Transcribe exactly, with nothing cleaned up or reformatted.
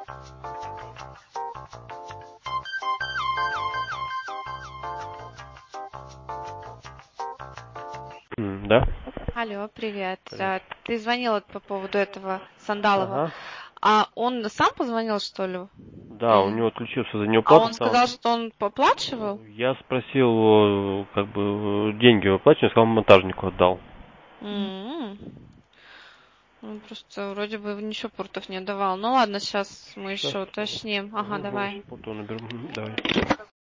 М, Да? Алло, привет. Привет. А, Ты звонила по поводу этого Сандалова. Ага. А он сам позвонил, что ли? Да, у Или... него отключился за А неуплату он там. сказал, что он поплачивал? Я спросил его, как бы, деньги выплачивать, он сказал, монтажнику отдал. М-м. Он просто вроде бы ничего портов не отдавал. Ну ладно, сейчас мы Сейчас. еще уточним. Ага, давай. Потом наберу. Мгм, давай.